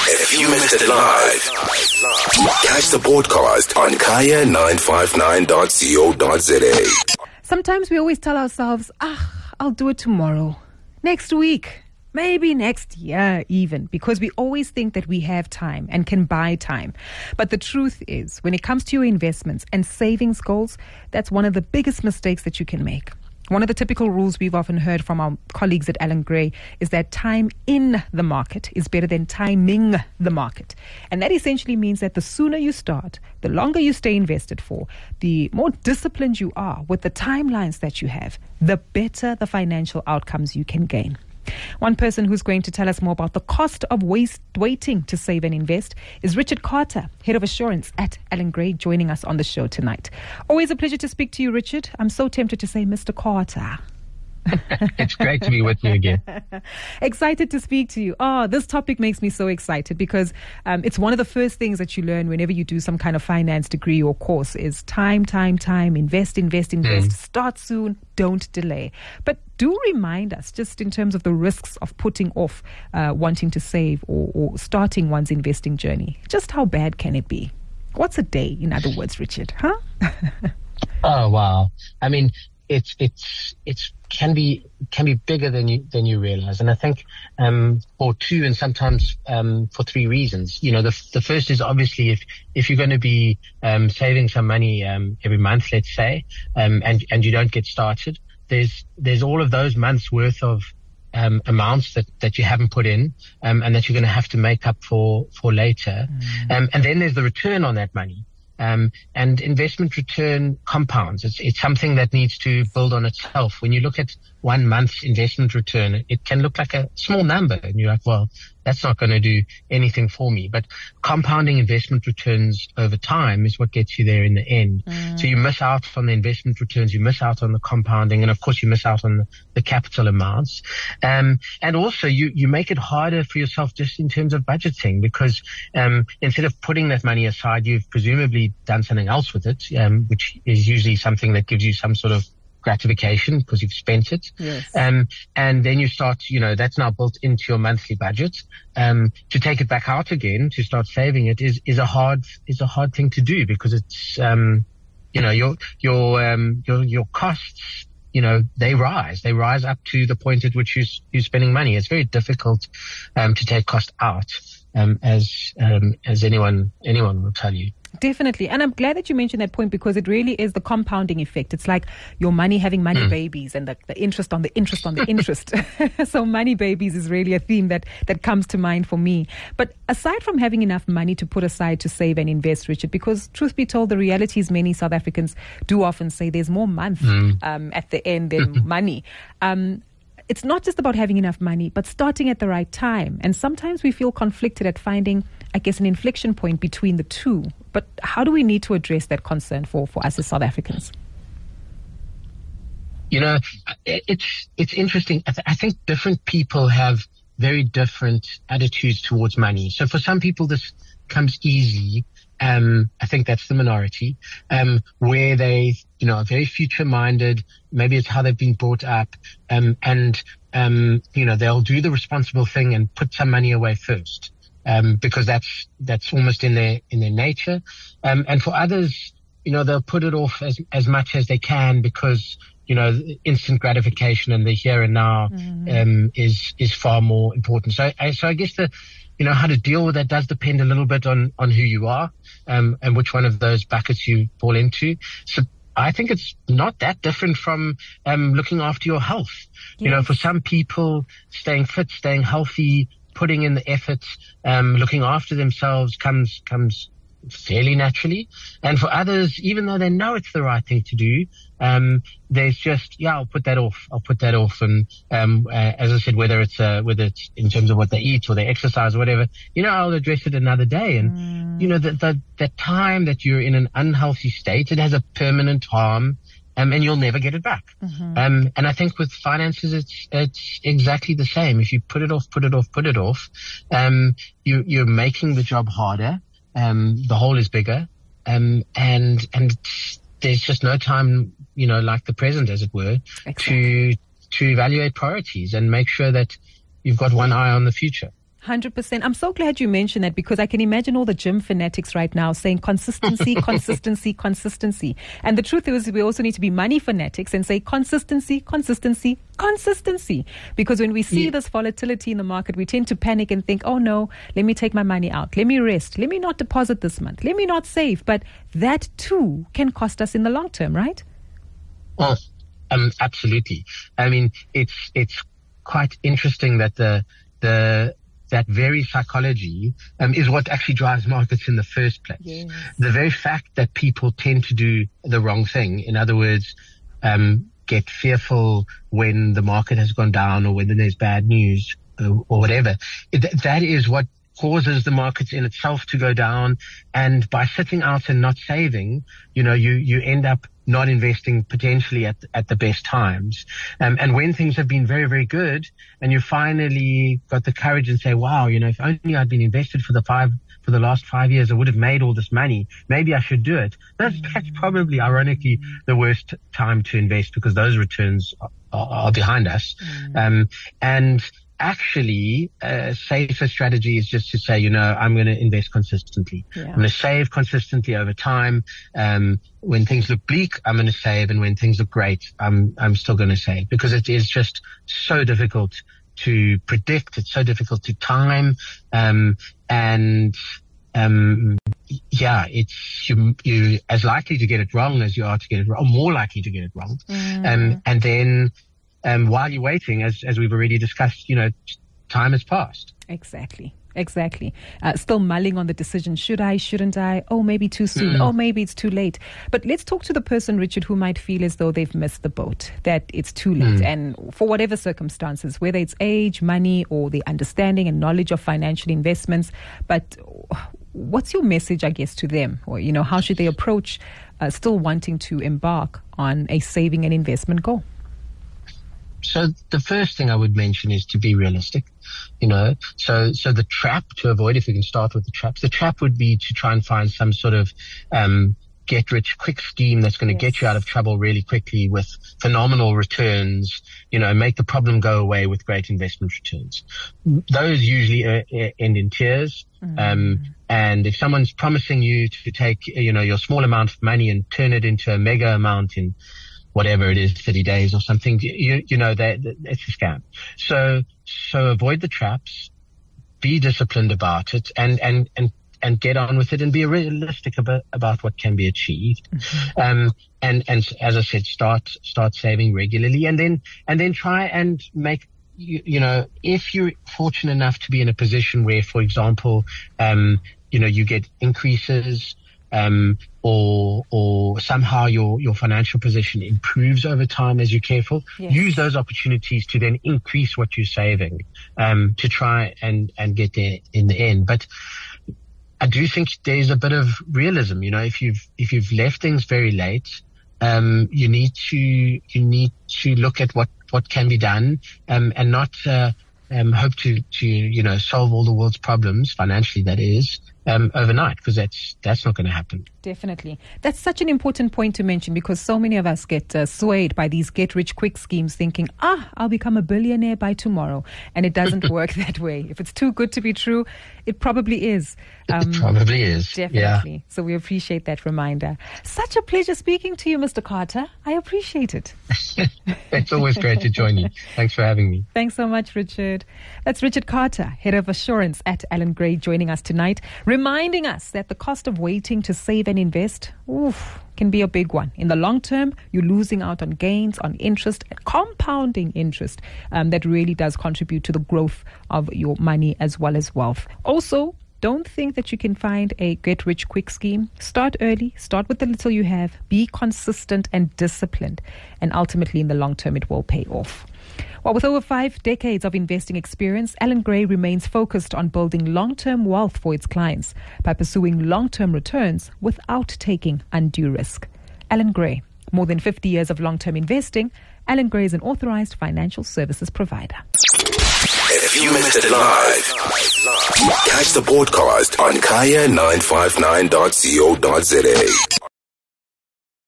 If you missed it live, catch the podcast on kaya959.co.za. Sometimes we always tell ourselves, I'll do it tomorrow, next week, maybe next year even, because we always think that we have time and can buy time. But the truth is, when it comes to your investments and savings goals, that's one of the biggest mistakes that you can make. One of the typical rules we've often heard from our colleagues at Allan Gray is that time in the market is better than timing the market. And that essentially means that the sooner you start, the longer you stay invested for, the more disciplined you are with the timelines that you have, the better the financial outcomes you can gain. One person who's going to tell us more about the cost of waiting to save and invest is Richard Carter, Head of Assurance at Allan Gray, joining us on the show tonight. Always a pleasure to speak to you, Richard. I'm so tempted to say Mr. Carter. It's great to be with you again. Excited to speak to you. This topic makes me so excited because it's one of the first things that you learn whenever you do some kind of finance degree or course is time, invest. Start soon, don't delay. But do remind us, just in terms of the risks of putting off wanting to save or starting one's investing journey. Just how bad can it be? What's a day, in other words, Richard? Huh? Oh, wow. I mean, it's can be bigger than you realize, and I think for two and sometimes for three reasons. You know, the first is obviously if you're going to be saving some money every month, let's say, and you don't get started, there's all of those months worth of amounts that you haven't put in and that you're going to have to make up for later, and then there's the return on that money. And investment return compounds. It's something that needs to build on itself. When you look at 1 month's investment return, it can look like a small number, and you're like, well, that's not going to do anything for me. But compounding investment returns over time is what gets you there in the end. So you miss out on the investment returns, you miss out on the compounding, and of course you miss out on the capital amounts. And also you make it harder for yourself just in terms of budgeting, because instead of putting that money aside, you've presumably done something else with it, which is usually something that gives you some sort of gratification because you've spent it. Yes. And then you start, that's now built into your monthly budget. To take it back out again, to start saving it is a hard thing to do, because it's, your costs, they rise up to the point at which you're spending money. It's very difficult, to take cost out, as anyone will tell you. Definitely. And I'm glad that you mentioned that point, because it really is the compounding effect. It's like your money having money babies, and the interest on the interest on the interest. So money babies is really a theme that comes to mind for me. But aside from having enough money to put aside to save and invest, Richard, because truth be told, the reality is many South Africans do often say there's more month at the end than money. It's not just about having enough money, but starting at the right time. And sometimes we feel conflicted at finding, I guess, an inflection point between the two. But how do we need to address that concern for us as South Africans? It's interesting. I think different people have very different attitudes towards money. So for some people, this comes easy. I think that's the minority, where they, are very future-minded. Maybe it's how they've been brought up, and they'll do the responsible thing and put some money away first, because that's almost in their nature. And for others, they'll put it off as much as they can, because instant gratification and the here and now is far more important. So I guess how to deal with that does depend a little bit on who you are, and which one of those buckets you fall into. So I think it's not that different from looking after your health. Yes. For some people, staying fit, staying healthy, putting in the efforts, looking after themselves comes fairly naturally. And for others, even though they know it's the right thing to do, there's just, I'll put that off. And, as I said, whether it's in terms of what they eat or they exercise or whatever, I'll address it another day. And, the time that you're in an unhealthy state, it has a permanent harm. And you'll never get it back. And I think with finances, it's exactly the same. If you put it off, you're making the job harder. The hole is bigger, and there's just no time, like the present, as it were, exactly, to evaluate priorities and make sure that you've got one eye on the future. 100%. I'm so glad you mentioned that, because I can imagine all the gym fanatics right now saying consistency, consistency, consistency. And the truth is, we also need to be money fanatics and say consistency, consistency, consistency. Because when we see this volatility in the market, we tend to panic and think, oh no, let me take my money out. Let me rest. Let me not deposit this month. Let me not save. But that too can cost us in the long term, right? Well, absolutely. I mean, it's quite interesting that that very psychology is what actually drives markets in the first place. Yes. The very fact that people tend to do the wrong thing, in other words, get fearful when the market has gone down or when there's bad news or whatever, that is what causes the markets in itself to go down. And by sitting out and not saving, you end up not investing potentially at the best times. And when things have been very, very good and you finally got the courage and say, wow, if only I'd been invested for the last 5 years, I would have made all this money. Maybe I should do it. That's probably, ironically, the worst time to invest, because those returns are behind us. And actually, a safer strategy is just to say, I'm going to invest consistently. Yeah. I'm going to save consistently over time. When things look bleak, I'm going to save. And when things look great, I'm still going to save, because it is just so difficult to predict. It's so difficult to time. It's you as likely to get it wrong as you are to get it wrong, or more likely to get it wrong. And then, while you're waiting, as we've already discussed, time has passed. Exactly. Still mulling on the decision. Should I, shouldn't I? Oh, maybe too soon. Oh, maybe it's too late. But let's talk to the person, Richard, who might feel as though they've missed the boat, that it's too late. And for whatever circumstances, whether it's age, money, or the understanding and knowledge of financial investments. But what's your message, I guess, to them? Or, how should they approach still wanting to embark on a saving and investment goal? So the first thing I would mention is to be realistic, so the trap to avoid, if we can start with the trap would be to try and find some sort of, get rich quick scheme that's going to get you out of trouble really quickly with phenomenal returns, make the problem go away with great investment returns. Those usually end in tears. And if someone's promising you to take, your small amount of money and turn it into a mega amount in whatever it is, 30 days or something, it's a scam. So avoid the traps, be disciplined about it, and get on with it, and be realistic about what can be achieved. And as I said, start saving regularly, and then try and make, if you're fortunate enough to be in a position where, for example, you get increases, or somehow your financial position improves over time as you're careful. Yes. Use those opportunities to then increase what you're saving, to try and get there in the end. But I do think there's a bit of realism. If you've left things very late, you need to look at what can be done, and not hope to solve all the world's problems financially, that is, overnight, because that's not going to happen. Definitely. That's such an important point to mention, because so many of us get swayed by these get-rich-quick schemes, thinking, I'll become a billionaire by tomorrow. And it doesn't work that way. If it's too good to be true, it probably is. It probably is. Definitely. Yeah. So we appreciate that reminder. Such a pleasure speaking to you, Mr. Carter. I appreciate it. It's always great to join you. Thanks for having me. Thanks so much, Richard. That's Richard Carter, Head of Assurance at Allan Gray, joining us tonight, reminding us that the cost of waiting to save and invest can be a big one. In the long term, you're losing out on gains, on interest, compounding interest that really does contribute to the growth of your money as well as wealth. Also, don't think that you can find a get-rich-quick scheme. Start early. Start with the little you have. Be consistent and disciplined. And ultimately, in the long term, it will pay off. Well, with over 5 decades of investing experience, Allan Gray remains focused on building long-term wealth for its clients by pursuing long-term returns without taking undue risk. Allan Gray, more than 50 years of long-term investing. Allan Gray is an authorized financial services provider. If you missed it live, catch the podcast on kaya959.co.za.